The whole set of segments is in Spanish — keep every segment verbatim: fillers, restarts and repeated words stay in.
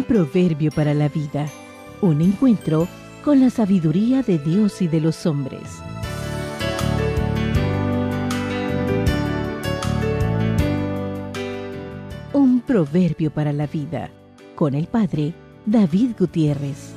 proverbio para la vida. Un encuentro con la sabiduría de Dios y de los hombres. Un proverbio para la vida. Con el Padre David Gutiérrez.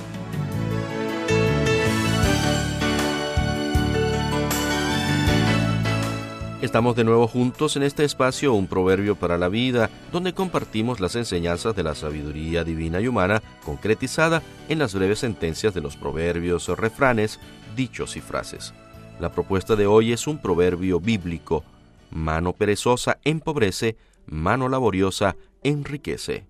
Estamos de nuevo juntos en este espacio, Un Proverbio para la Vida, donde compartimos las enseñanzas de la sabiduría divina y humana, concretizada en las breves sentencias de los proverbios, refranes, dichos y frases. La propuesta de hoy es un proverbio bíblico: mano perezosa empobrece, mano laboriosa enriquece.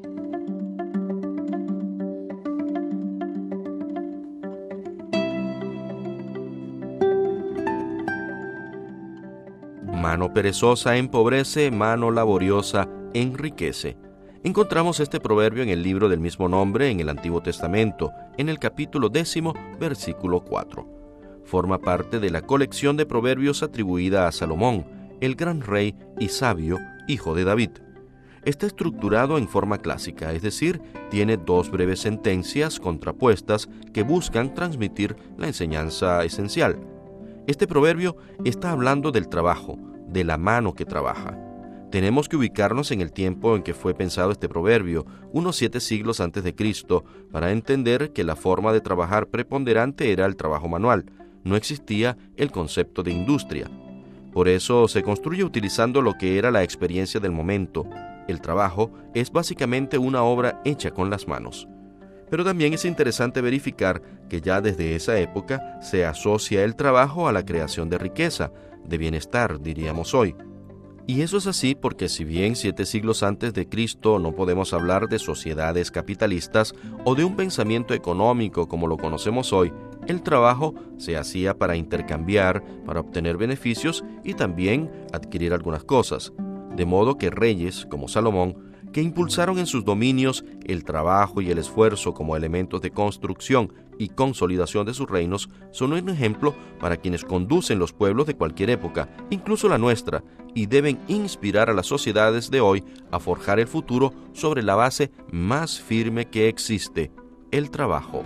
Mano perezosa empobrece, mano laboriosa enriquece. Encontramos este proverbio en el libro del mismo nombre en el Antiguo Testamento, en el capítulo décimo, versículo cuatro. Forma parte de la colección de proverbios atribuida a Salomón, el gran rey y sabio, hijo de David. Está estructurado en forma clásica, es decir, tiene dos breves sentencias contrapuestas que buscan transmitir la enseñanza esencial. Este proverbio está hablando del trabajo, de la mano que trabaja. Tenemos que ubicarnos en el tiempo en que fue pensado este proverbio, unos siete siglos antes de Cristo, para entender que la forma de trabajar preponderante era el trabajo manual. No existía el concepto de industria. Por eso se construye utilizando lo que era la experiencia del momento. El trabajo es básicamente una obra hecha con las manos. Pero también es interesante verificar que ya desde esa época se asocia el trabajo a la creación de riqueza, de bienestar, diríamos hoy. Y eso es así porque si bien siete siglos antes de Cristo no podemos hablar de sociedades capitalistas o de un pensamiento económico como lo conocemos hoy, el trabajo se hacía para intercambiar, para obtener beneficios y también adquirir algunas cosas. De modo que reyes como Salomón, que impulsaron en sus dominios el trabajo y el esfuerzo como elementos de construcción y consolidación de sus reinos, son un ejemplo para quienes conducen los pueblos de cualquier época, incluso la nuestra, y deben inspirar a las sociedades de hoy a forjar el futuro sobre la base más firme que existe, el trabajo.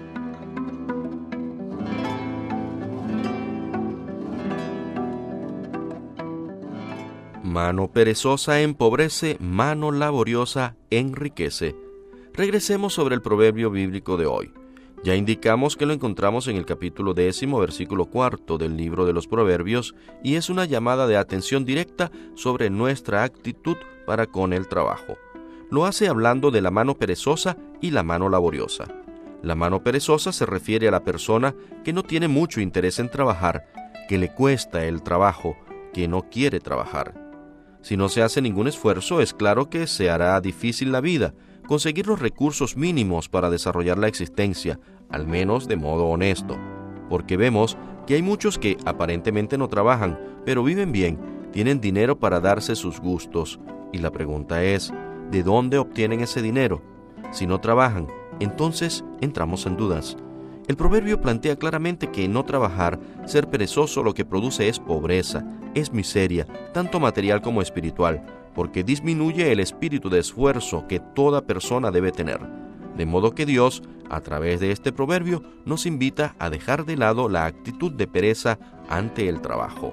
Mano perezosa empobrece, mano laboriosa enriquece. Regresemos sobre el proverbio bíblico de hoy. Ya indicamos que lo encontramos en el capítulo décimo, versículo cuarto del libro de los Proverbios, y es una llamada de atención directa sobre nuestra actitud para con el trabajo. Lo hace hablando de la mano perezosa y la mano laboriosa. La mano perezosa se refiere a la persona que no tiene mucho interés en trabajar, que le cuesta el trabajo, que no quiere trabajar. Si no se hace ningún esfuerzo, es claro que se hará difícil la vida, conseguir los recursos mínimos para desarrollar la existencia, al menos de modo honesto. Porque vemos que hay muchos que aparentemente no trabajan, pero viven bien, tienen dinero para darse sus gustos. Y la pregunta es, ¿de dónde obtienen ese dinero? Si no trabajan, entonces entramos en dudas. El proverbio plantea claramente que no trabajar, ser perezoso, lo que produce es pobreza, es miseria, tanto material como espiritual, porque disminuye el espíritu de esfuerzo que toda persona debe tener. De modo que Dios, a través de este proverbio, nos invita a dejar de lado la actitud de pereza ante el trabajo.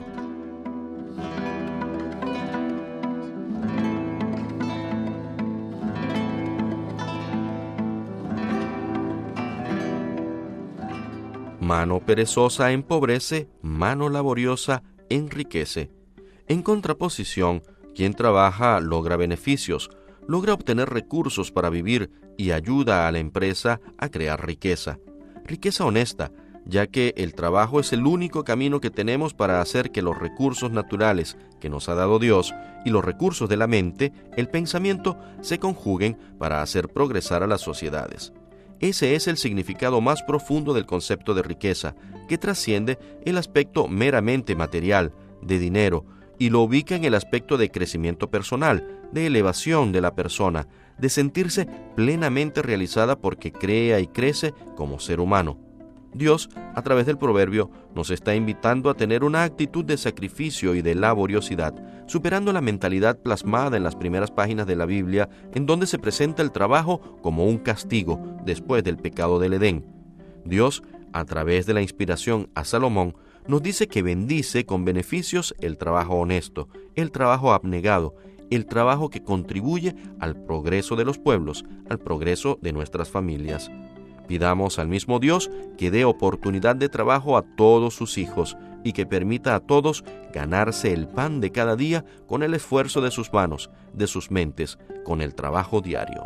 Mano perezosa empobrece, mano laboriosa enriquece. En contraposición, quien trabaja logra beneficios, logra obtener recursos para vivir y ayuda a la empresa a crear riqueza. Riqueza honesta, ya que el trabajo es el único camino que tenemos para hacer que los recursos naturales que nos ha dado Dios y los recursos de la mente, el pensamiento, se conjuguen para hacer progresar a las sociedades. Ese es el significado más profundo del concepto de riqueza, que trasciende el aspecto meramente material, de dinero, y lo ubica en el aspecto de crecimiento personal, de elevación de la persona, de sentirse plenamente realizada porque crea y crece como ser humano. Dios, a través del proverbio, nos está invitando a tener una actitud de sacrificio y de laboriosidad, superando la mentalidad plasmada en las primeras páginas de la Biblia, en donde se presenta el trabajo como un castigo después del pecado del Edén. Dios, a través de la inspiración a Salomón, nos dice que bendice con beneficios el trabajo honesto, el trabajo abnegado, el trabajo que contribuye al progreso de los pueblos, al progreso de nuestras familias. Pidamos al mismo Dios que dé oportunidad de trabajo a todos sus hijos y que permita a todos ganarse el pan de cada día con el esfuerzo de sus manos, de sus mentes, con el trabajo diario.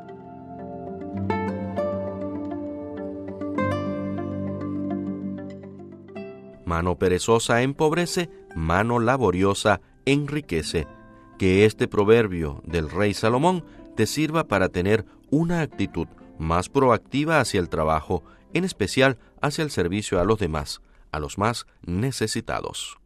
Mano perezosa empobrece, mano laboriosa enriquece. Que este proverbio del rey Salomón te sirva para tener una actitud más proactiva hacia el trabajo, en especial hacia el servicio a los demás, a los más necesitados.